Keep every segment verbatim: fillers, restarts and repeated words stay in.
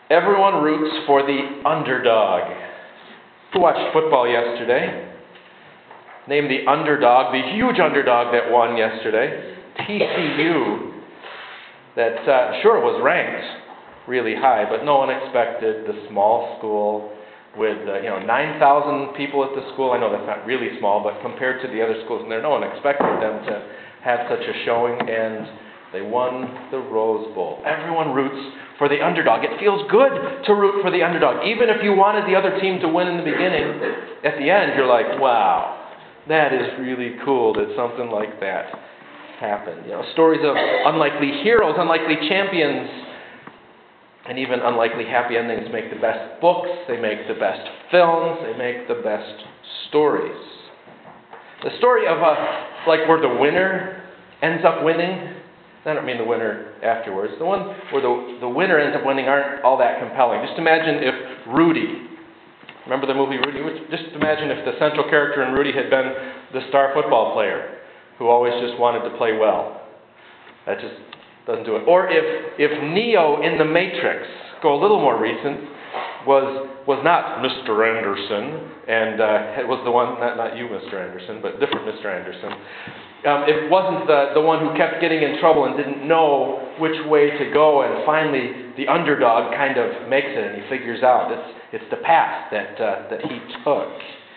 Everyone roots for the underdog. Who watched football yesterday? Name the underdog, the huge underdog that won yesterday. T C U, that uh, sure was ranked really high, but no one expected the small school with uh, you know nine thousand people at the school. I know that's not really small, but compared to the other schools in there, no one expected them to have such a showing, and they won the Rose Bowl. Everyone roots for the underdog. It feels good to root for the underdog. Even if you wanted the other team to win in the beginning, at the end you're like, wow, that is really cool that something like that happened. You know, stories of unlikely heroes, unlikely champions, and even unlikely happy endings make the best books, they make the best films, they make the best stories. The story of a, like where the winner ends up winning, I don't mean the winner afterwards, the one where the, the winner ends up winning aren't all that compelling. Just imagine if Rudy, remember the movie Rudy? Just imagine if the central character in Rudy had been the star football player who always just wanted to play well. That just doesn't do it. Or if if Neo in The Matrix, go a little more recent, was was not Mister Anderson, and uh, it was the one, not, not you, Mister Anderson, but different Mister Anderson. Um, it wasn't the, the one who kept getting in trouble and didn't know which way to go, and finally the underdog kind of makes it, and he figures out it's it's the path that uh, that he took.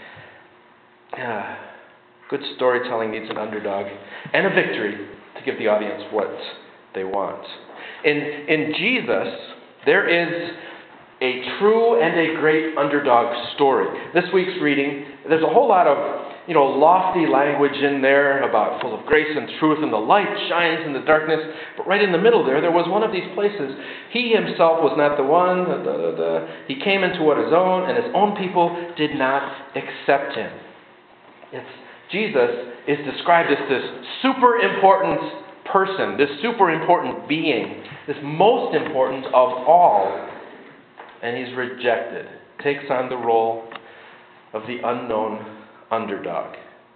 Uh, good storytelling needs an underdog and a victory to give the audience what they want. In in Jesus, there is a true and a great underdog story. This week's reading, there's a whole lot of, you know, lofty language in there about full of grace and truth, and the light shines in the darkness. But right in the middle there, there was one of these places. He himself was not the one. Da, da, da, da. He came into what his own, and his own people did not accept him. It's Jesus is described as this super important person, this super important being, this most important of all. And he's rejected, takes on the role of the unknown underdog.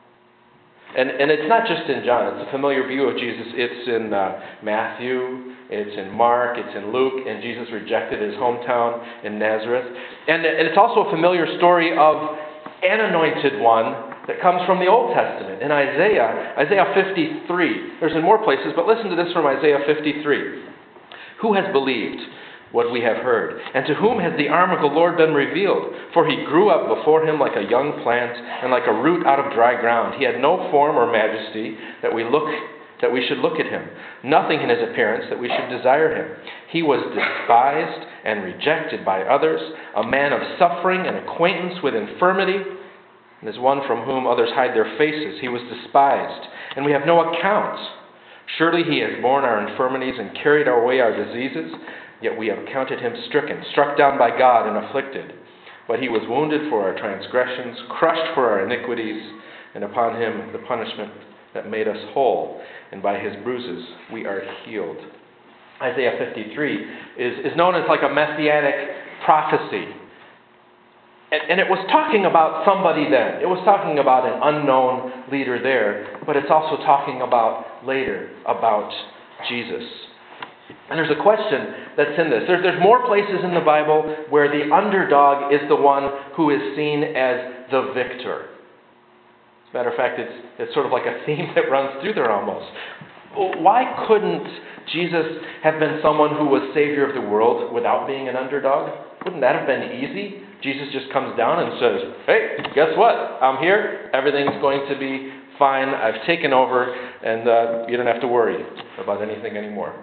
And and it's not just in John, it's a familiar view of Jesus. It's in uh, Matthew, it's in Mark, it's in Luke, and Jesus rejected his hometown in Nazareth. And, and it's also a familiar story of an anointed one that comes from the Old Testament. In Isaiah, Isaiah fifty-three. There's in more places, but listen to this from Isaiah fifty-three. Who has believed what we have heard? And to whom has the arm of the Lord been revealed? For he grew up before him like a young plant, and like a root out of dry ground. He had no form or majesty that we look that we should look at him, nothing in his appearance that we should desire him. He was despised and rejected by others, a man of suffering and acquaintance with infirmity, and as one from whom others hide their faces. He was despised, and we have no account. Surely he has borne our infirmities and carried away our diseases. Yet we have counted him stricken, struck down by God and afflicted. But he was wounded for our transgressions, crushed for our iniquities, and upon him the punishment that made us whole. And by his bruises we are healed. Isaiah fifty-three is, is known as like a messianic prophecy. And, and it was talking about somebody then. It was talking about an unknown leader there. But it's also talking about later, about Jesus. And there's a question that's in this. There's, there's more places in the Bible where the underdog is the one who is seen as the victor. As a matter of fact, it's, it's sort of like a theme that runs through there almost. Why couldn't Jesus have been someone who was Savior of the world without being an underdog? Wouldn't that have been easy? Jesus just comes down and says, hey, guess what? I'm here. Everything's going to be fine. I've taken over, and uh, you don't have to worry about anything anymore.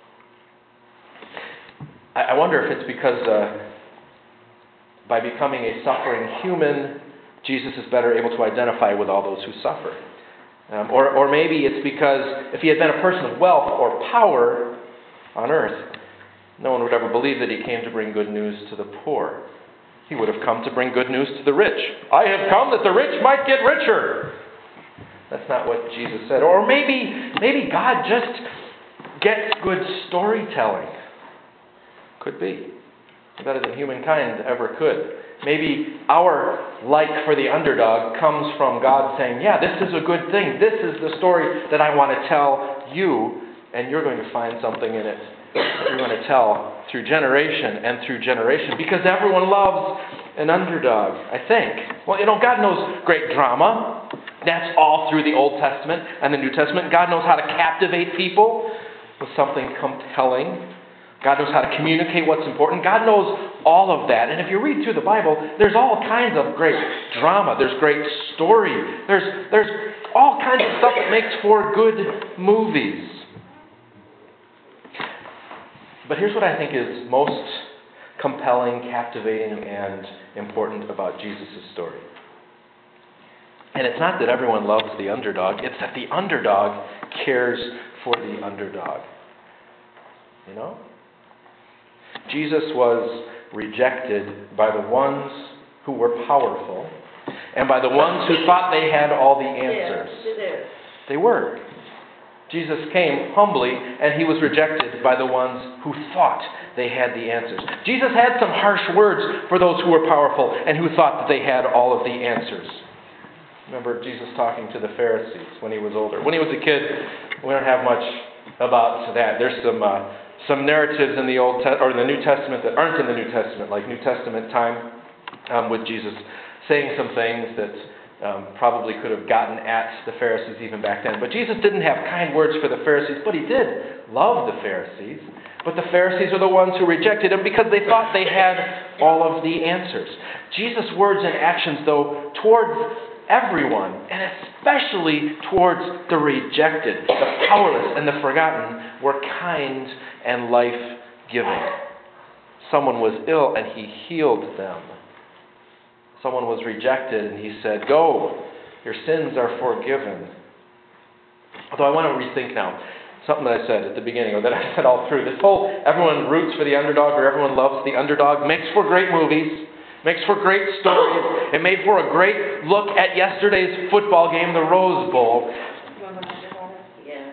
I wonder if it's because uh, by becoming a suffering human, Jesus is better able to identify with all those who suffer. Um, or, or maybe it's because if he had been a person of wealth or power on earth, no one would ever believe that he came to bring good news to the poor. He would have come to bring good news to the rich. I have come that the rich might get richer. That's not what Jesus said. Or maybe, maybe God just gets good storytelling. Could be. Better than humankind ever could. Maybe our like for the underdog comes from God saying, yeah, this is a good thing. This is the story that I want to tell you, and you're going to find something in it that you're going to tell through generation and through generation because everyone loves an underdog, I think. Well, you know, God knows great drama. That's all through the Old Testament and the New Testament. God knows how to captivate people with something compelling. God knows how to communicate what's important. God knows all of that. And if you read through the Bible, there's all kinds of great drama. There's great story. There's, there's all kinds of stuff that makes for good movies. But here's what I think is most compelling, captivating, and important about Jesus' story. And it's not that everyone loves the underdog. It's that the underdog cares for the underdog. You know? Jesus was rejected by the ones who were powerful and by the ones who thought they had all the answers. Yes, they were. Jesus came humbly, and he was rejected by the ones who thought they had the answers. Jesus had some harsh words for those who were powerful and who thought that they had all of the answers. Remember Jesus talking to the Pharisees when he was older. When he was a kid, we don't have much about that. There's some uh, some narratives in the Old Te- or in the New Testament that aren't in the New Testament, like New Testament time um, with Jesus saying some things that um, probably could have gotten at the Pharisees even back then. But Jesus didn't have kind words for the Pharisees, but he did love the Pharisees. But the Pharisees are the ones who rejected him because they thought they had all of the answers. Jesus' words and actions, though, towards everyone, and especially towards the rejected, the powerless, and the forgotten, were kind and life-giving. Someone was ill, and he healed them. Someone was rejected, and he said, "Go, your sins are forgiven." Although I want to rethink now something that I said at the beginning, or that I said all through. This whole everyone roots for the underdog, or everyone loves the underdog, makes for great movies. Makes for great stories. It made for a great look at yesterday's football game, the Rose Bowl. Yeah.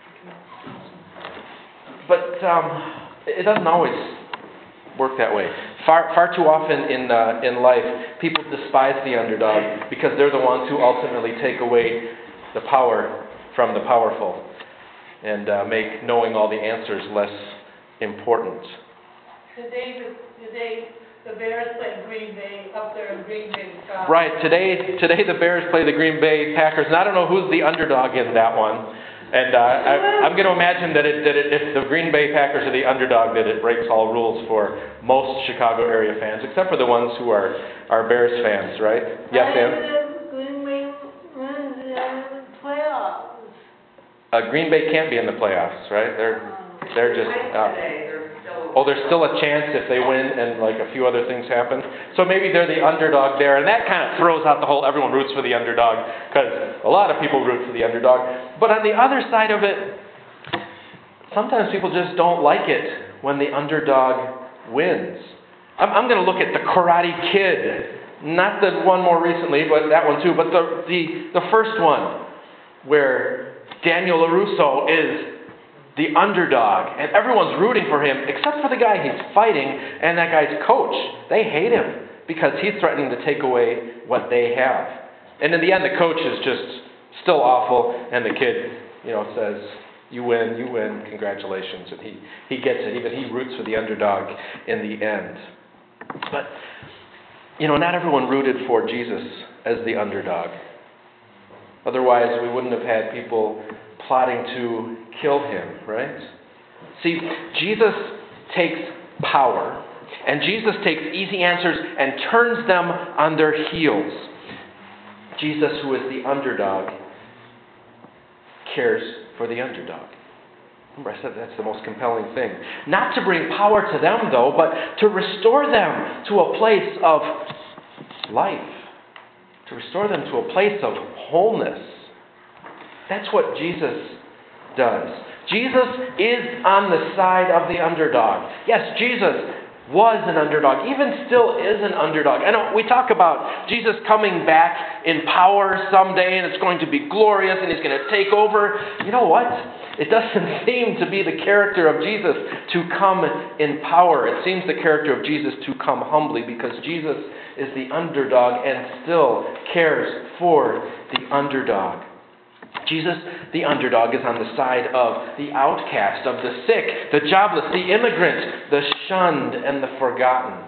But um, it doesn't always work that way. Far, far too often in uh, in life, people despise the underdog because they're the ones who ultimately take away the power from the powerful and uh, make knowing all the answers less important. Today, today. The Bears play Green Bay up there in Green Bay. Scotland. Right. Today, today the Bears play the Green Bay Packers, and I don't know who's the underdog in that one. And uh, I, I'm going to imagine that, it, that it, if the Green Bay Packers are the underdog, that it breaks all rules for most Chicago area fans, except for the ones who are, are Bears fans, right? Yes, Ann? Green Bay wins the playoffs. Uh, Green Bay can't be in the playoffs, right? They're they're just. Uh, Oh, there's still a chance if they win and like a few other things happen. So maybe they're the underdog there, and that kind of throws out the whole everyone roots for the underdog, because a lot of people root for the underdog. But on the other side of it, sometimes people just don't like it when the underdog wins. I'm, I'm going to look at the Karate Kid, not the one more recently, but that one too, but the the, the first one where Daniel LaRusso is the underdog, and everyone's rooting for him except for the guy he's fighting and that guy's coach. They hate him because he's threatening to take away what they have. And in the end, the coach is just still awful, and the kid, you know, says, "You win, you win, congratulations." And he, he gets it. Even he roots for the underdog in the end. But, you know, not everyone rooted for Jesus as the underdog. Otherwise, we wouldn't have had people plotting to kill him, right? See, Jesus takes power, and Jesus takes easy answers and turns them on their heels. Jesus, who is the underdog, cares for the underdog. Remember, I said that's the most compelling thing. Not to bring power to them, though, but to restore them to a place of life. To restore them to a place of wholeness. That's what Jesus does. Jesus is on the side of the underdog. Yes, Jesus was an underdog, even still is an underdog. I know we talk about Jesus coming back in power someday, and it's going to be glorious, and he's going to take over. You know what? It doesn't seem to be the character of Jesus to come in power. It seems the character of Jesus to come humbly, because Jesus is the underdog and still cares for the underdog. Jesus, the underdog, is on the side of the outcast, of the sick, the jobless, the immigrant, the shunned, and the forgotten.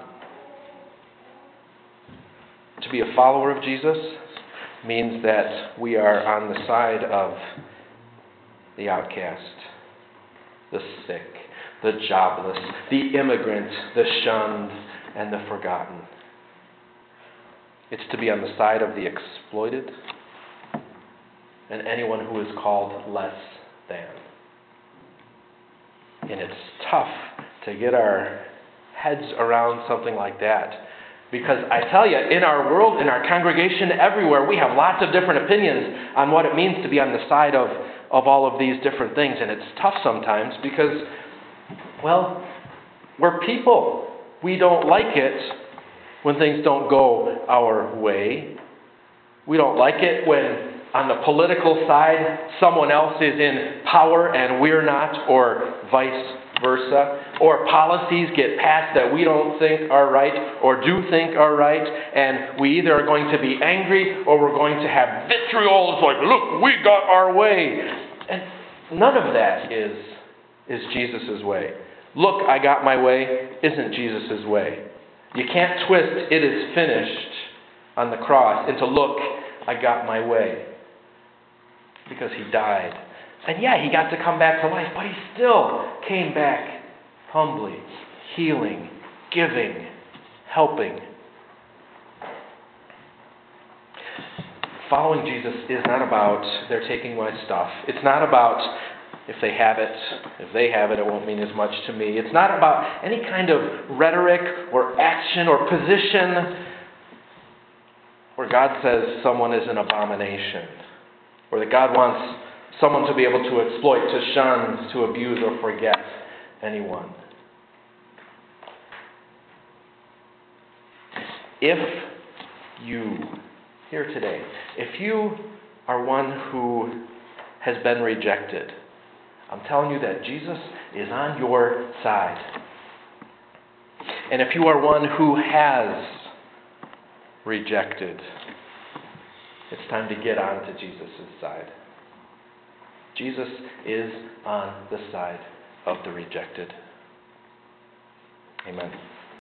To be a follower of Jesus means that we are on the side of the outcast, the sick, the jobless, the immigrant, the shunned, and the forgotten. It's to be on the side of the exploited and anyone who is called less than. And it's tough to get our heads around something like that. Because I tell you, in our world, in our congregation, everywhere, we have lots of different opinions on what it means to be on the side of, of all of these different things. And it's tough sometimes because, well, we're people. We don't like it when things don't go our way. We don't like it when, on the political side, someone else is in power and we're not, or vice versa. Or policies get passed that we don't think are right or do think are right, and we either are going to be angry or we're going to have vitriol. It's like, look, we got our way. And none of that is, is Jesus' way. Look, I got my way isn't Jesus' way. You can't twist "it is finished" on the cross into "look, I got my way." Because he died. And yeah, he got to come back to life, but he still came back humbly, healing, giving, helping. Following Jesus is not about they're taking my stuff. It's not about if they have it, if they have it, it won't mean as much to me. It's not about any kind of rhetoric or action or position where God says someone is an abomination, or that God wants someone to be able to exploit, to shun, to abuse, or forget anyone. If you, here today, if you are one who has been rejected, I'm telling you that Jesus is on your side. And if you are one who has rejected, it's time to get on to Jesus' side. Jesus is on the side of the rejected. Amen.